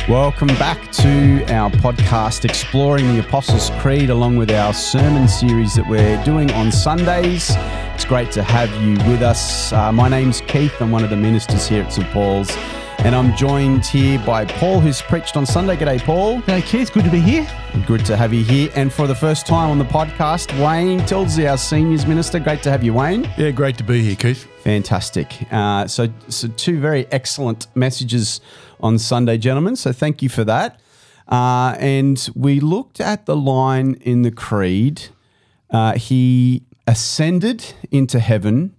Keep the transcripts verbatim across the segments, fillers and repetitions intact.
Welcome back to our podcast, Exploring the Apostles' Creed, along with our sermon series that we're doing on Sundays. It's great to have you with us. Uh, my name's Keith. I'm one of the ministers here at Saint Paul's, and I'm joined here by Paul, who's preached on Sunday. G'day, Paul. G'day, Keith. Good to be here. Good to have you here. And for the first time on the podcast, Wayne Tilsley, our seniors minister. Great to have you, Wayne. Yeah, great to be here, Keith. Fantastic. Uh, so, so two very excellent messages on Sunday, gentlemen. So thank you for that. Uh, and we looked at the line in the Creed. Uh, he ascended into heaven,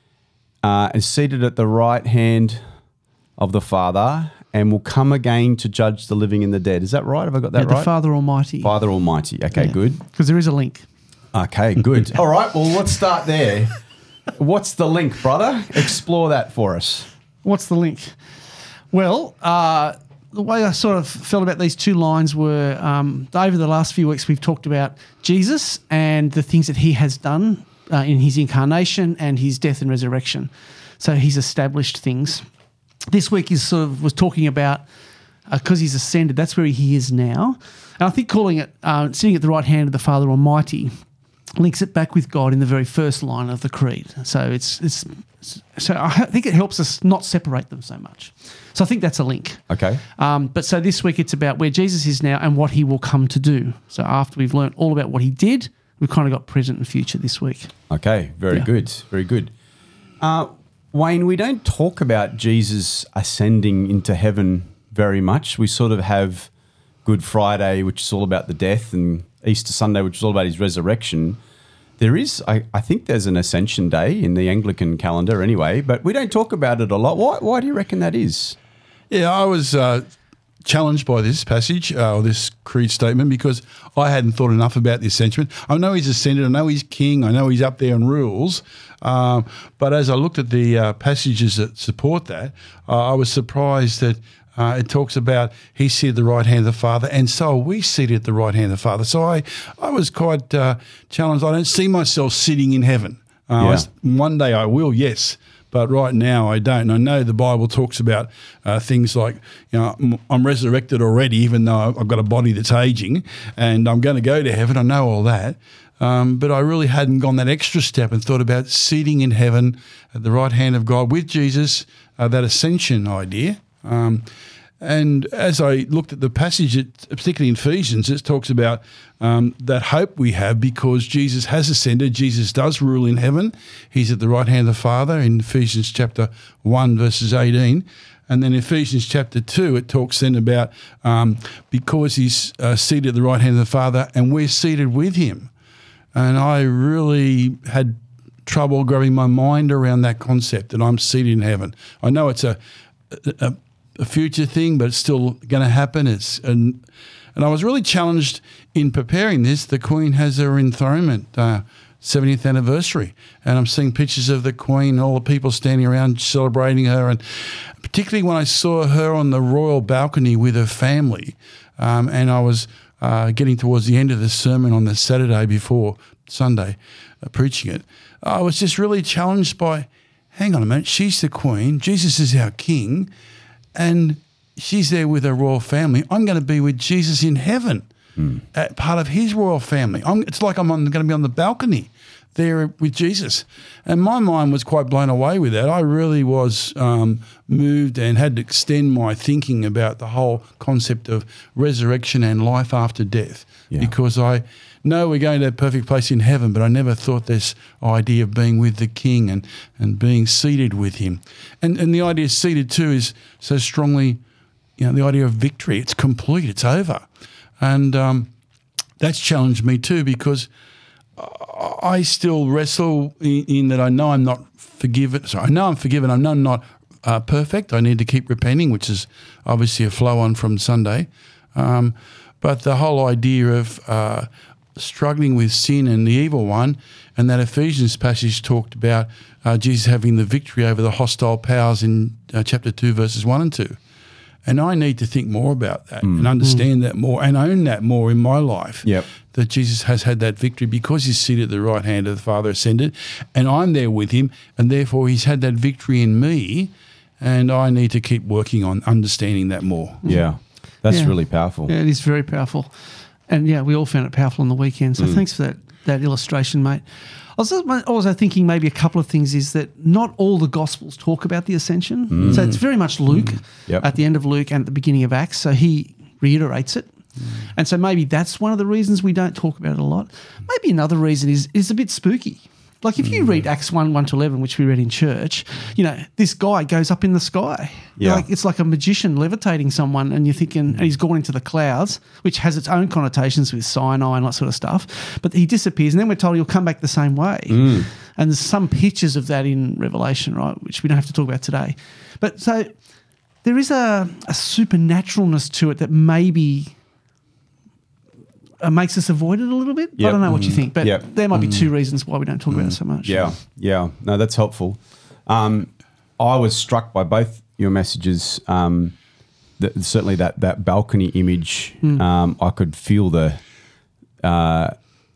uh, is seated at the right hand of the Father, and will come again to judge the living and the dead. Is that right? Have I got that yeah, right? The Father Almighty. Father Almighty. Okay, yeah. good. Because there is a link. Okay, good. All right, well, let's start there. What's the link, brother? Explore that for us. What's the link? Well, uh, the way I sort of felt about these two lines were um, over the last few weeks we've talked about Jesus and the things that he has done uh, in his incarnation and his death and resurrection. So he's established things. This week is sort of was talking about because uh, he's ascended, that's where he is now. And I think calling it uh, sitting at the right hand of the Father Almighty links it back with God in the very first line of the Creed. So it's it's so I think it helps us not separate them so much. So I think that's a link. Okay. Um, but so this week it's about where Jesus is now and what he will come to do. So after we've learned all about what he did, we've kind of got present and future this week. Okay, very Yeah. good, very good. Uh, Wayne, we don't talk about Jesus ascending into heaven very much. We sort of have Good Friday, which is all about the death, and Easter Sunday, which is all about his resurrection. There is, I, I think there's an Ascension Day in the Anglican calendar anyway, but we don't talk about it a lot. Why, why do you reckon that is? Yeah, I was uh, challenged by this passage uh, or this creed statement because I hadn't thought enough about the ascension. I know he's ascended, I know he's king, I know he's up there and rules, um, but as I looked at the uh, passages that support that, uh, I was surprised that Uh, it talks about he's seated at the right hand of the Father, and so are we seated at the right hand of the Father. So I, I was quite uh, challenged. I don't see myself sitting in heaven. Uh, Yeah. I, one day I will, yes, but right now I don't. And I know the Bible talks about uh, things like, you know, I'm, I'm resurrected already, even though I've got a body that's aging, and I'm going to go to heaven. I know all that. Um, but I really hadn't gone that extra step and thought about seating in heaven at the right hand of God with Jesus, uh, that ascension idea. Um, and as I looked at the passage, it, particularly in Ephesians, it talks about um, that hope we have because Jesus has ascended. Jesus does rule in heaven. He's at the right hand of the Father in Ephesians chapter one, verses eighteen. And then Ephesians chapter two, it talks then about um, because he's uh, seated at the right hand of the Father and we're seated with him. And I really had trouble grabbing my mind around that concept that I'm seated in heaven. I know it's a, a a future thing, but it's still going to happen. It's and and I was really challenged in preparing this. The Queen has her enthronement, uh, seventieth anniversary, and I'm seeing pictures of the Queen, all the people standing around celebrating her, and particularly when I saw her on the royal balcony with her family, um, and I was uh, getting towards the end of the sermon on the Saturday before Sunday, uh, preaching it, I was just really challenged by, hang on a minute, she's the Queen, Jesus is our King, and she's there with her royal family. I'm going to be with Jesus in heaven, mm. at part of his royal family. I'm, it's like I'm on, going to be on the balcony there with Jesus. And my mind was quite blown away with that. I really was um, moved and had to extend my thinking about the whole concept of resurrection and life after death, yeah. because I know we're going to a perfect place in heaven, but I never thought this idea of being with the King and, and being seated with him. And and the idea of seated too is so strongly, you know, the idea of victory. It's complete, it's over. And um, that's challenged me too because I still wrestle in, in that I know I'm not forgiven. So I know I'm forgiven. I know I'm not uh, perfect. I need to keep repenting, which is obviously a flow on from Sunday. Um, but the whole idea of uh, struggling with sin and the evil one, and that Ephesians passage talked about uh, Jesus having the victory over the hostile powers in uh, chapter two, verses one and two. And I need to think more about that mm. and understand mm. that more and own that more in my life. Yep. That Jesus has had that victory because he's seated at the right hand of the Father ascended, and I'm there with him, and therefore he's had that victory in me, and I need to keep working on understanding that more. Yeah. That's Yeah. really powerful. Yeah, it is very powerful. And yeah, we all found it powerful on the weekend. So Mm. thanks for that that illustration, mate. I was also thinking maybe a couple of things is that not all the Gospels talk about the ascension. So it's very much Luke Yep. at the end of Luke and at the beginning of Acts. So he reiterates it. And so maybe that's one of the reasons we don't talk about it a lot. Maybe another reason is is a bit spooky. Like if you read Acts one, one to eleven, which we read in church, you know, this guy goes up in the sky. Yeah. Like it's like a magician levitating someone and you're thinking, and he's gone into the clouds, which has its own connotations with Sinai and that sort of stuff. But he disappears and then we're told he'll come back the same way. And there's some pictures of that in Revelation, right, which we don't have to talk about today. But so there is a, a supernaturalness to it that maybe uh, makes us avoid it a little bit. Yep. I don't know what you think, but Yep. there might be two reasons why we don't talk about it so much. Yeah, yeah. No, that's helpful. Um, I was struck by both your messages. Um, that, certainly that that balcony image. Um, I could feel the uh,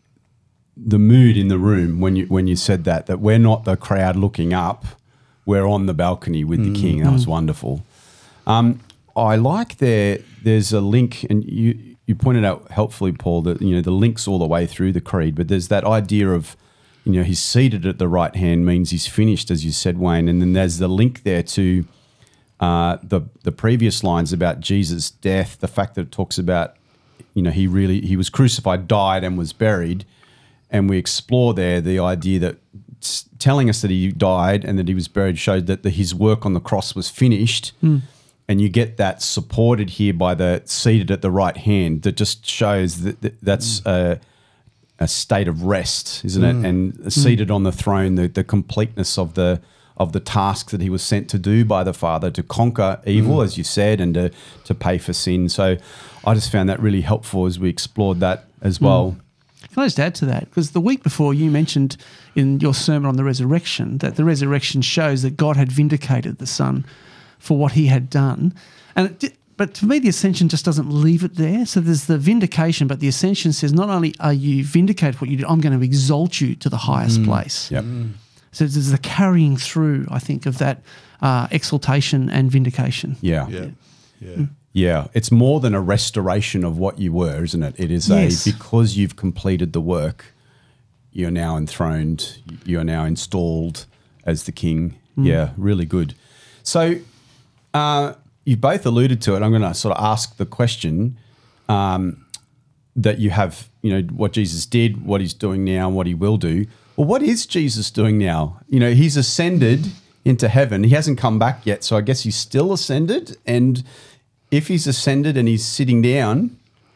the mood in the room when you when you said that. That we're not the crowd looking up. We're on the balcony with the king. That was wonderful. Um, I like there. There's a link, and you. You pointed out helpfully, Paul, that you know the links all the way through the creed, but there's that idea of, you know, he's seated at the right hand means he's finished, as you said, Wayne, and then there's the link there to uh, the the previous lines about Jesus' death, the fact that it talks about, you know, he really he was crucified, died, and was buried, and we explore there the idea that s- telling us that he died and that he was buried showed that the, his work on the cross was finished. Mm. And you get that supported here by the seated at the right hand. That just shows that, that that's mm. a, a state of rest, isn't mm. it? And mm. seated on the throne, the, the completeness of the of the task that he was sent to do by the Father, to conquer evil, mm. as you said, and to to pay for sin. So I just found that really helpful as we explored that as well. Mm. Can I just add to that? Because the week before you mentioned in your sermon on the resurrection that the resurrection shows that God had vindicated the Son for what he had done. And it did, but for me, the ascension just doesn't leave it there. So there's the vindication, but the ascension says not only are you vindicated for what you did, I'm going to exalt you to the highest mm. place. Yep. Mm. So there's the carrying through, I think, of that uh, exaltation and vindication. Yeah. Yeah. Yeah. Mm. Yeah. It's more than a restoration of what you were, isn't it? It is Yes. a, because you've completed the work, you're now enthroned, you're now installed as the king. Mm. Yeah, really good. So, Uh, you both alluded to it. I'm going to sort of ask the question um, that you have, you know, what Jesus did, what he's doing now, and what he will do. Well, what is Jesus doing now? You know, he's ascended into heaven. He hasn't come back yet, so I guess he's still ascended. And if he's ascended and he's sitting down,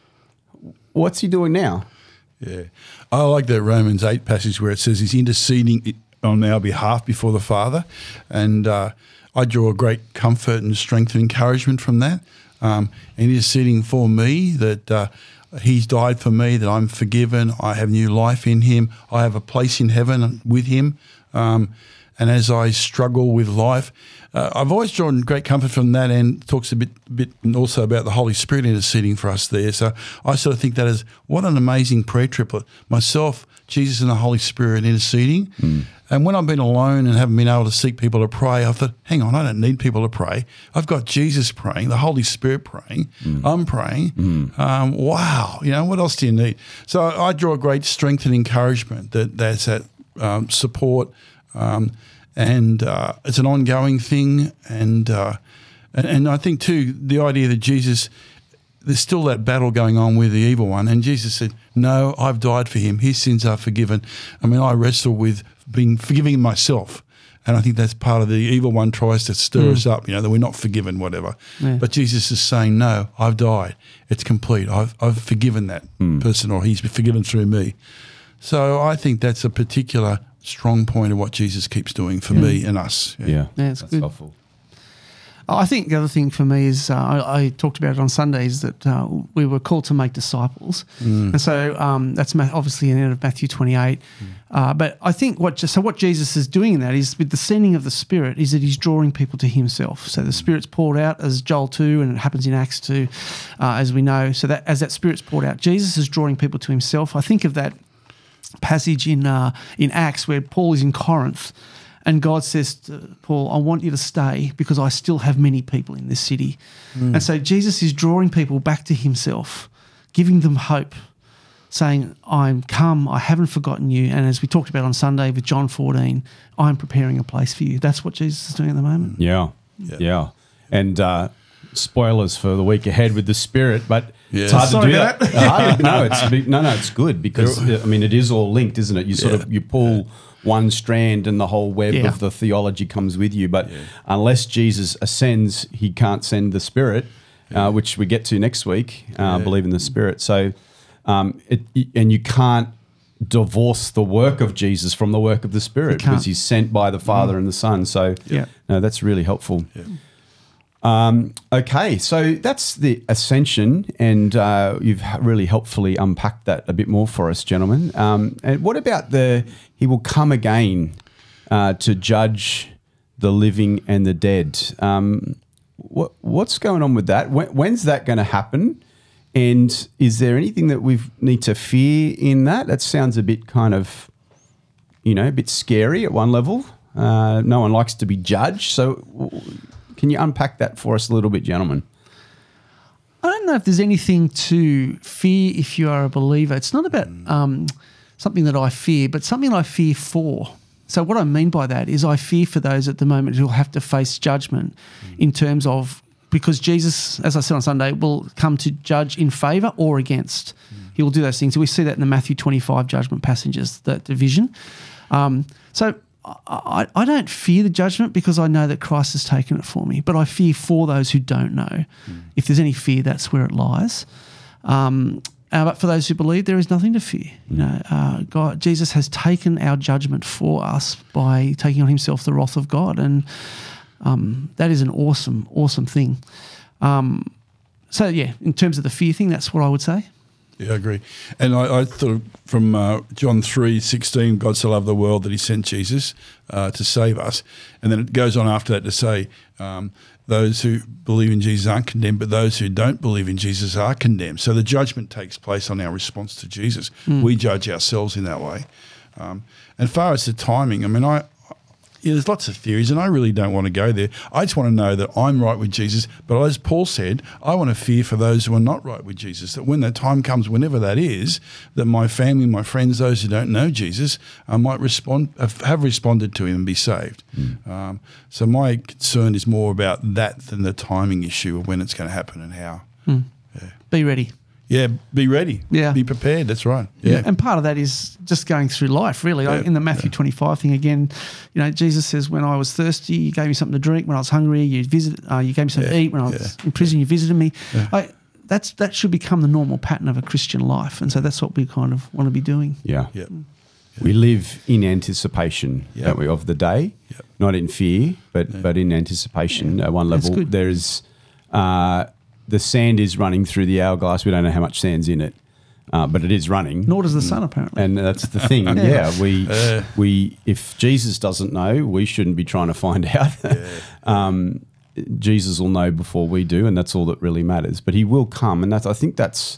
what's he doing now? Yeah. I like that Romans eight passage where it says he's interceding on our behalf before the Father. And uh, I draw a great comfort and strength and encouragement from that. Um, and he's interceding for me, that uh, he's died for me, that I'm forgiven, I have new life in him, I have a place in heaven with him. Um, and as I struggle with life, uh, I've always drawn great comfort from that, and talks a bit, bit also about the Holy Spirit interceding for us there. So I sort of think that is what an amazing prayer triplet. Myself, Jesus and the Holy Spirit interceding. Mm. And when I've been alone and haven't been able to seek people to pray, I thought, hang on, I don't need people to pray. I've got Jesus praying, the Holy Spirit praying, mm. I'm praying. Mm. Um, wow, you know, what else do you need? So I draw great strength and encouragement that there's that um, support, um, and uh, it's an ongoing thing. And, uh, and and I think too, the idea that Jesus, there's still that battle going on with the evil one. And Jesus said, no, I've died for him. His sins are forgiven. I mean, I wrestle with being forgiving myself. And I think that's part of the evil one tries to stir mm. us up, you know, that we're not forgiven, whatever. Yeah. But Jesus is saying, no, I've died. It's complete. I've I've forgiven that mm. person, or he's been forgiven through me. So I think that's a particular strong point of what Jesus keeps doing for yeah. me and us. Yeah, yeah, yeah it's that's good. helpful. I think the other thing for me is uh, I, I talked about it on Sundays that uh, we were called to make disciples, mm. and so um, that's obviously in the end of Matthew twenty-eight. Mm. Uh, but I think what so what Jesus is doing in that is with the sending of the Spirit is that he's drawing people to himself. So the Spirit's poured out as Joel two, and it happens in Acts two, uh, as we know. So that as that Spirit's poured out, Jesus is drawing people to himself. I think of that passage in uh, in Acts where Paul is in Corinth. And God says to Paul, I want you to stay because I still have many people in this city. Mm. And so Jesus is drawing people back to himself, giving them hope, saying, I'm come, I haven't forgotten you. And as we talked about on Sunday with John fourteen, I'm preparing a place for you. That's what Jesus is doing at the moment. Yeah, yeah. yeah. And uh, spoilers for the week ahead with the Spirit, but yeah. it's hard Sorry to do about that. that. hard, no, it's, no, no, it's good because, I mean, it is all linked, isn't it? You sort Yeah. of, you pull one strand and the whole web Yeah. of the theology comes with you. But Yeah. unless Jesus ascends, he can't send the Spirit, uh, which we get to next week, uh, Yeah. believe in the Spirit. So, um, it, and you can't divorce the work of Jesus from the work of the Spirit can't. because he's sent by the Father and the Son. So, Yeah. no, that's really helpful. Yeah. Um, okay, so that's the ascension, and uh, you've h- really helpfully unpacked that a bit more for us, gentlemen. Um, and what about the he will come again uh, to judge the living and the dead? Um, what what's going on with that? When, when's that going to happen? And is there anything that we need to fear in that? That sounds a bit kind of, you know, a bit scary at one level. Uh, no one likes to be judged, so. W- Can you unpack that for us a little bit, gentlemen? I don't know if there's anything to fear if you are a believer. It's not about um, something that I fear, but something I fear for. So what I mean by that is I fear for those at the moment who will have to face judgment mm. in terms of, because Jesus, as I said on Sunday, will come to judge in favour or against. Mm. He will do those things. We see that in the Matthew twenty-five judgment passages, that division. Um, so I, I don't fear the judgment because I know that Christ has taken it for me, but I fear for those who don't know. Mm. If there's any fear, that's where it lies. Um, uh, but for those who believe, there is nothing to fear. You know, uh, God, Jesus has taken our judgment for us by taking on himself the wrath of God, and um, that is an awesome, awesome thing. Um, so, yeah, in terms of the fear thing, that's what I would say. Yeah, I agree. And I, I thought from uh, John three sixteen, God so loved the world that he sent Jesus uh, to save us. And then it goes on after that to say um, those who believe in Jesus aren't condemned, but those who don't believe in Jesus are condemned. So the judgment takes place on our response to Jesus. Mm. We judge ourselves in that way. Um, and as far as the timing, I mean, I... Yeah, there's lots of theories, and I really don't want to go there. I just want to know that I'm right with Jesus. But as Paul said, I want to fear for those who are not right with Jesus, that when the time comes, whenever that is, that my family, my friends, those who don't know Jesus, uh, might respond, have responded to him and be saved. Mm. Um, so my concern is more about that than the timing issue of when it's going to happen and how. Mm. Yeah. Be ready. Yeah, be ready. Yeah. Be prepared. That's right. Yeah. yeah. And part of that is just going through life, really. Yeah. Like in the Matthew yeah. twenty-five thing, again, you know, Jesus says, when I was thirsty, you gave me something to drink. When I was hungry, you visit, uh, you gave me something yeah. to eat. When I was yeah. in prison, you visited me. Yeah. I, that's That should become the normal pattern of a Christian life. And so that's what we kind of want to be doing. Yeah. Yeah. We live in anticipation, Yep. don't we, of the day, Yep. not in fear, but Yeah. but in anticipation. Yeah. At one That's level, good. there is uh, the sand is running through the hourglass. We don't know how much sand's in it, uh, but it is running. Nor does the sun, apparently. And that's the thing. yeah. Yeah. we Uh. we if Jesus doesn't know, we shouldn't be trying to find out. Yeah. um, Jesus will know before we do, and that's all that really matters. But he will come, and that's I think that's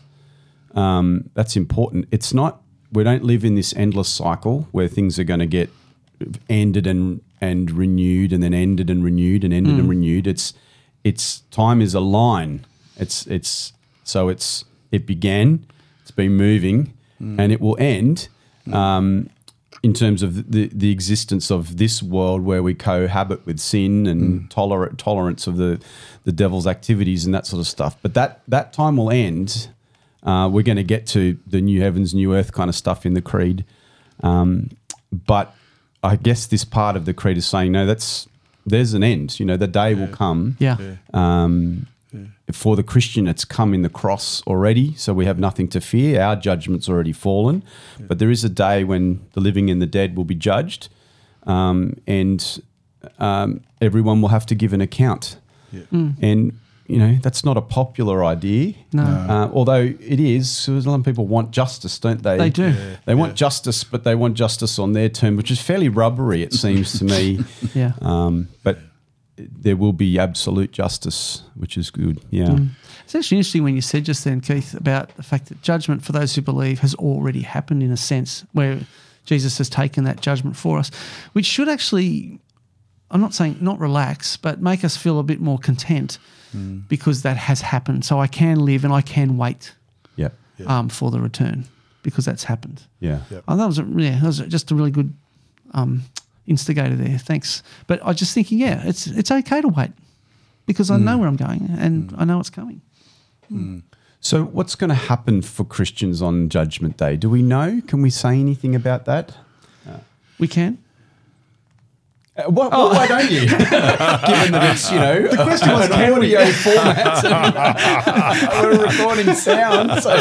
um, that's important. It's not we don't live in this endless cycle where things are going to get ended and and renewed, and then ended and renewed, and ended Mm. and renewed. It's it's time is a line. It's it's so it's it began. It's been moving, Mm. and it will end. Um, in terms of the, the existence of this world where we cohabit with sin and Mm. tolerant tolerance of the, the devil's activities and that sort of stuff. But that, that time will end. Uh, we're going to get to the new heavens, new earth kind of stuff in the creed. Um, but I guess this part of the creed is saying, no, that's there's an end. You know, the day Yeah. will come. yeah. Yeah. Um, Yeah. For the Christian, it's come in the cross already, so we have nothing to fear. Our judgment's already fallen. Yeah. But there is a day when the living and the dead will be judged, um, and um, everyone will have to give an account. Yeah. Mm. And, you know, that's not a popular idea. No. Uh, although it is, so a lot of people want justice, don't they? They do. Yeah. They want Yeah. justice, but they want justice on their term, which is fairly rubbery, it seems to me. Yeah. Um, but there will be absolute justice, which is good. Yeah. Mm. It's actually interesting when you said just then, Keith, about the fact that judgment for those who believe has already happened in a sense where Jesus has taken that judgment for us, which should actually, I'm not saying not relax, but make us feel a bit more content mm. because that has happened. So I can live and I can wait yeah. Yeah. Um, for the return because that's happened. Yeah. Yep. Oh, that was a, yeah, that was just a really good um, instigator there. Thanks. But I was just thinking, yeah, it's it's okay to wait because I Mm. know where I'm going and Mm. I know it's coming. Mm. So what's going to happen for Christians on Judgment Day? Do we know? Can we say anything about that? We can. Uh, why, oh. why don't you? Given that it's, you know, the question was, an can audio format and we're recording sound. So.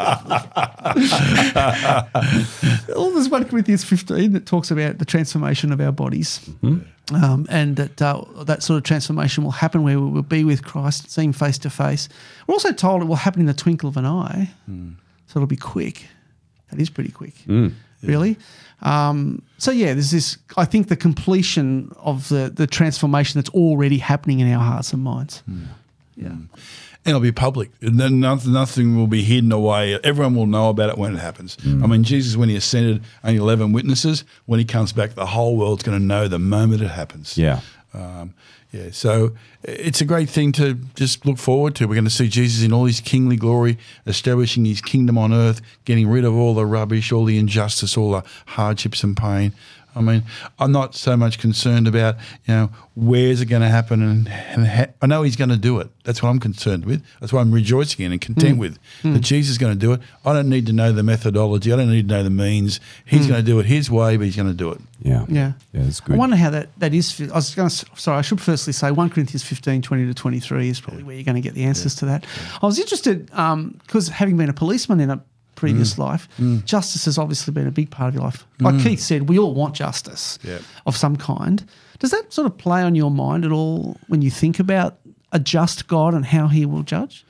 Well, there's First Corinthians fifteen that talks about the transformation of our bodies. Mm-hmm. Um, and that uh, that sort of transformation will happen where we will be with Christ, see him face to face. We're also told it will happen in the twinkle of an eye, mm. so it'll be quick. That is pretty quick, mm. really. Um, so yeah, there's this. I think the completion of the the transformation that's already happening in our hearts and minds. Mm. Yeah, mm. and it'll be public. And then nothing, nothing will be hidden away. Everyone will know about it when it happens. Mm. I mean, Jesus, when he ascended, only eleven witnesses. When he comes back, the whole world's going to know the moment it happens. Yeah. Um, yeah, so it's a great thing to just look forward to. We're going to see Jesus in all his kingly glory, establishing his kingdom on earth, getting rid of all the rubbish, all the injustice, all the hardships and pain. I mean, I'm not so much concerned about, you know, where's it going to happen, and, and ha- I know he's going to do it. That's what I'm concerned with. That's what I'm rejoicing in and content mm. with, mm. that Jesus is going to do it. I don't need to know the methodology. I don't need to know the means. He's mm. going to do it his way, but he's going to do it. Yeah. Yeah. Yeah, that's good. I wonder how that, that is. I was going to, sorry, I should firstly say First Corinthians fifteen, twenty to twenty-three is probably yeah. where you're going to get the answers yeah. to that. Yeah. I was interested because um, having been a policeman in a previous mm. life, mm. justice has obviously been a big part of your life. Like mm. Keith said, we all want justice yeah. of some kind. Does that sort of play on your mind at all when you think about a just God and how he will judge?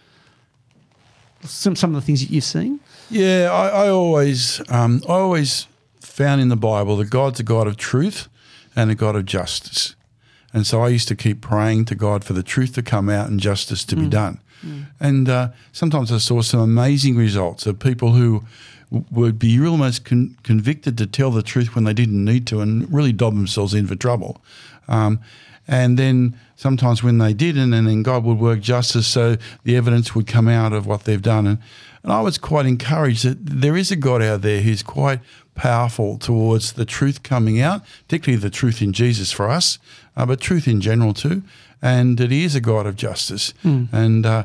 Some some of the things that you've seen? Yeah, I, I always um, I always found in the Bible that God's a God of truth and a God of justice. And so I used to keep praying to God for the truth to come out and justice to mm. be done. Mm. And uh, sometimes I saw some amazing results of people who w- would be almost con- convicted to tell the truth when they didn't need to and really dob themselves in for trouble. Um, and then sometimes when they didn't, and then God would work justice so the evidence would come out of what they've done. And, and I was quite encouraged that there is a God out there who's quite powerful towards the truth coming out, particularly the truth in Jesus for us, uh, but truth in general too. And that he is a God of justice. Mm. And, uh,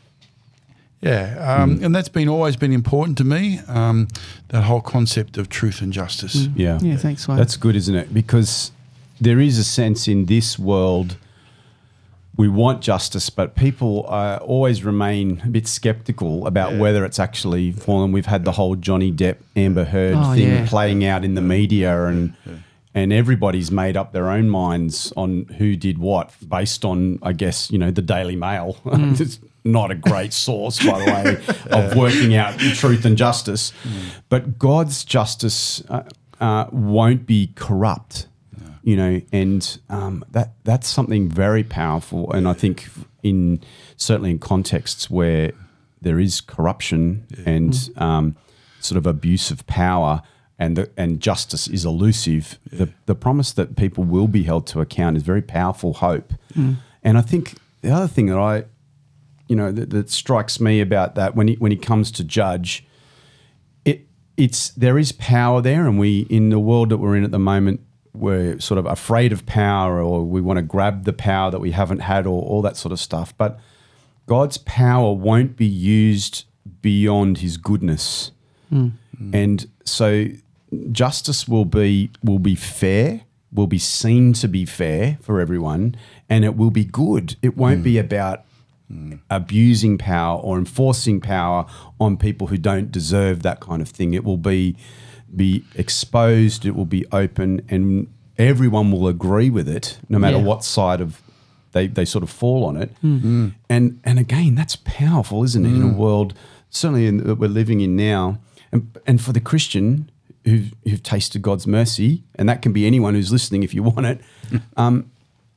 yeah, um, mm. and that's been always been important to me, um, that whole concept of truth and justice. Mm. Yeah. Yeah, thanks, Wayne. That's good, isn't it? Because there is a sense in this world we want justice, but people uh, always remain a bit sceptical about yeah. whether it's actually fallen. We've had the whole Johnny Depp, Amber Heard oh, thing yeah. playing out in the media, and yeah. and everybody's made up their own minds on who did what based on, I guess, you know, the Daily Mail. Mm. It's not a great source, by the way, of working out truth and justice. Mm. But God's justice uh, uh, won't be corrupt. You know, and um, that that's something very powerful, and I think in certainly in contexts where there is corruption yeah. and mm. um, sort of abuse of power, and the, and justice is elusive, yeah. the the promise that people will be held to account is very powerful hope. Mm. And I think the other thing that I, you know, that, that strikes me about that when he when he comes to judge, it it's there is power there, and we in the world that we're in at the moment, we're sort of afraid of power, or we want to grab the power that we haven't had, or all that sort of stuff. But God's power won't be used beyond his goodness. Mm. Mm. And so justice will be will be fair, will be seen to be fair for everyone, and it will be good. It won't mm. be about mm. abusing power or enforcing power on people who don't deserve that kind of thing. It will be be exposed, it will be open, and everyone will agree with it, no matter yeah. what side of they, they sort of fall on it. Mm. Mm. And and again, that's powerful, isn't it, mm. in a world certainly in, that we're living in now. And and for the Christian who've, who've tasted God's mercy, and that can be anyone who's listening if you want it, um,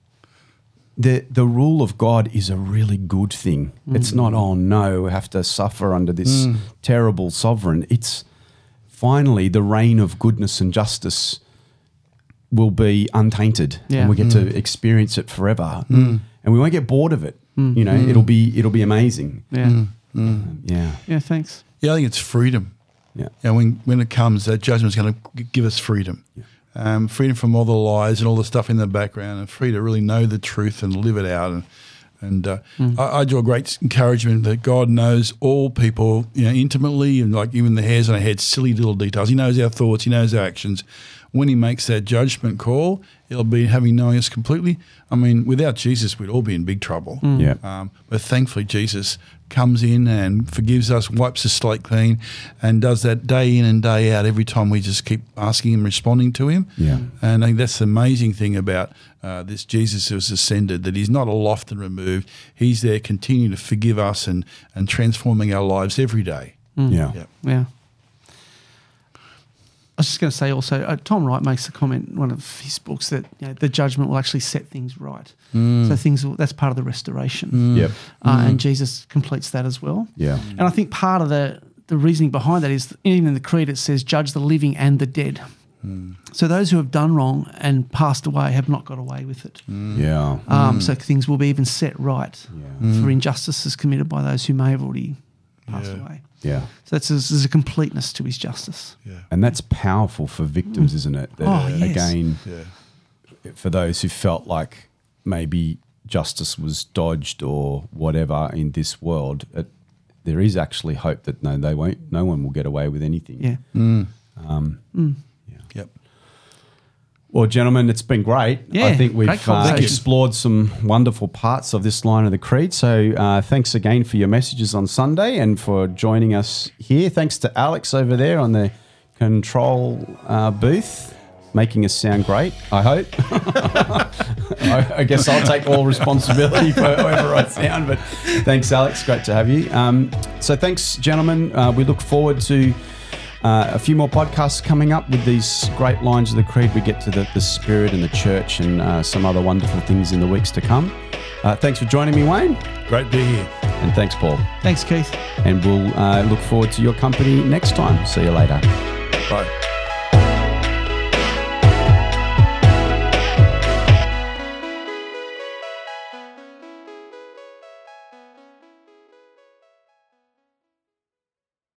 the the rule of God is a really good thing. Mm. It's not, oh no, we have to suffer under this mm. terrible sovereign. It's finally the reign of goodness and justice will be untainted, Yeah. and we get Mm. to experience it forever, and we won't get bored of it. Mm. You know, Mm. it'll be it'll be amazing. Yeah. Mm. Um, yeah, Yeah, thanks. Yeah, I think it's freedom. yeah, And when, when it comes, that judgment's going to give us freedom. Um, freedom from all the lies and all the stuff in the background, and free to really know the truth and live it out. And and uh, I, I draw great encouragement that God knows all people, you know, intimately, and like even the hairs on our head, silly little details. He knows our thoughts. He knows our actions. When he makes that judgment call, it'll be having knowing us completely. I mean, without Jesus, we'd all be in big trouble. yeah. Um, but thankfully, Jesus comes in and forgives us, wipes the slate clean, and does that day in and day out every time we just keep asking him, responding to him. Yeah. And I think that's the amazing thing about uh, this Jesus who has ascended, that he's not aloft and removed. He's there continuing to forgive us and, and transforming our lives every day. yeah. Yeah. Yeah. I was just going to say also, uh, Tom Wright makes a comment in one of his books that you know, the judgment will actually set things right. So things will, that's part of the restoration. Yep. Uh, And Jesus completes that as well. Yeah. And I think part of the, the reasoning behind that is that even in the Creed it says, judge the living and the dead. So those who have done wrong and passed away have not got away with it. Yeah. Um, So things will be even set right Yeah. for injustices committed by those who may have already passed Yeah. away. Yeah. So that's a, there's a completeness to his justice. Yeah. And that's powerful for victims, isn't it? That, Oh, yes. Again, Yeah. for those who felt like maybe justice was dodged or whatever in this world, it, there is actually hope that no, they won't. No one will get away with anything. Yeah. Mm. Um, Yep. Well, gentlemen, it's been great. Yeah, I think we've great uh, conversation. explored some wonderful parts of this line of the Creed. So uh, thanks again for your messages on Sunday and for joining us here. Thanks to Alex over there on the control uh, booth, making us sound great, I hope. I, I guess I'll take all responsibility for however I sound, but thanks, Alex. Great to have you. Um, so thanks, gentlemen. Uh, we look forward to Uh, a few more podcasts coming up with these great lines of the Creed. We get to the, the Spirit and the church and uh, some other wonderful things in the weeks to come. Uh, thanks for joining me, Wayne. Great to be here. And thanks, Paul. Thanks, Keith. And we'll uh, look forward to your company next time. See you later. Bye.